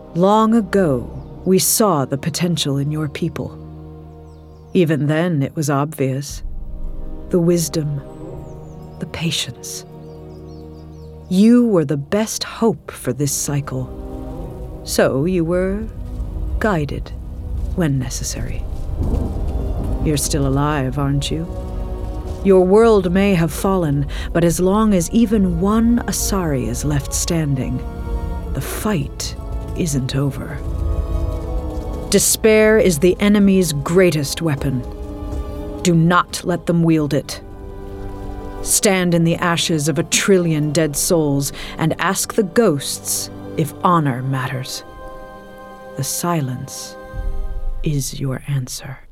Long ago, we saw the potential in your people. Even then, it was obvious. The wisdom, the patience. You were the best hope for this cycle. So you were guided when necessary. You're still alive, aren't you? Your world may have fallen, but as long as even one Asari is left standing, the fight isn't over. Despair is the enemy's greatest weapon. Do not let them wield it. Stand in the ashes of 1 trillion dead souls and ask the ghosts if honor matters. The silence is your answer.